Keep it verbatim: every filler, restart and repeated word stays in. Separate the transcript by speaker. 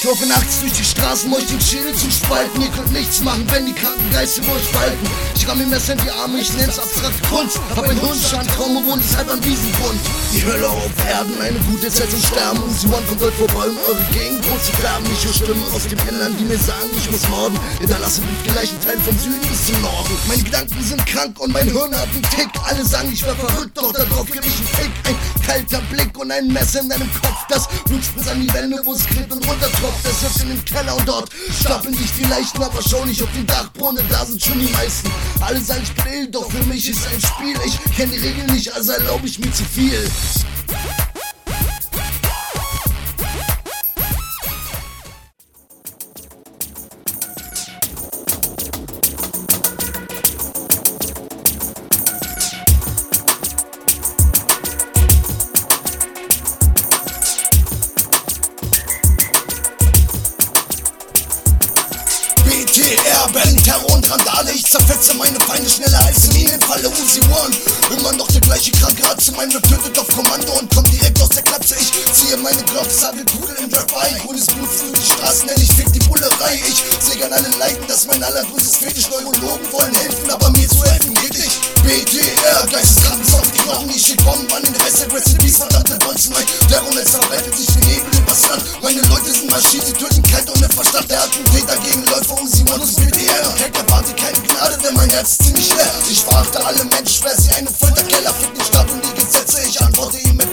Speaker 1: Ich laufe nachts durch die Straßen, um euch den Schädel zu spalten. Ihr könnt nichts machen, wenn die kranken Geister über euch walten. Ich ramm mir Messer in die Arme, ich nenn's abstrakte Kunst. Hab ein Hirnschadentraum und wohne deshalb am Wiesengrund. Die Hölle auf Erden, eine gute Zeit zum Sterben. Und sie wollen von dort vorbei, um eure Gegend groß zu färben. Ich höre Stimmen aus dem Inland, die mir sagen, ich muss morden. Hinterlasse blutgleichen Teil vom Süden bis zum Norden. Meine Gedanken sind krank und mein Hirn hat einen Tick. Alle sagen, ich wär verrückt, doch darauf geb ich einen Fick. Ein kalter Blick und ein Messer in deinem Kopf. Das Blut spritzt an die Wände, wo es klebt und runtertropft. Es hilft in den Keller und dort stapeln sich die Leichen. Aber schau nicht auf den Dachboden, da sind schon die meisten. Alle sagen, ich bin ill, doch für mich ist ein Spiel. Ich kenn die Regeln nicht, also erlaub ich mir zu viel. B T R, Berlin, Terror und Randale. Ich zerfetze meine Feinde schneller als in ihnen falle. Uzi One, immer noch der gleiche kranke Arzt. Mein Rap tötet auf Kommando und kommt direkt aus der Klapse. Ich ziehe meine Glock, sage Kugel im Rap ein. Grünes Blut für die Straßen, denn ich fick die Bullerei. Ich seh gern alle leiden, dass mein allergrößtes Fetisch. Neurologen wollen helfen, aber mir zu helfen geht nicht. B T R, geisteskrank bis auf die Knochen. Ich schick Bomben an in der Westside, Rest in Peace, verdammte Bolzen. Mein Terrornetz verbreitet sich wie Nebel übers Land. Meine Leute sind Maschinen, sie töten kalt ohne Verstand. Der Attentäter gegen Läufer um sie und B T R. Keck erwarte keine Gnade, denn mein Herz ist ziemlich leer. Ich verachte alle Menschen, schwer sie einen Folterkeller. Fick den Staat und die Gesetze, ich antworte ihm mit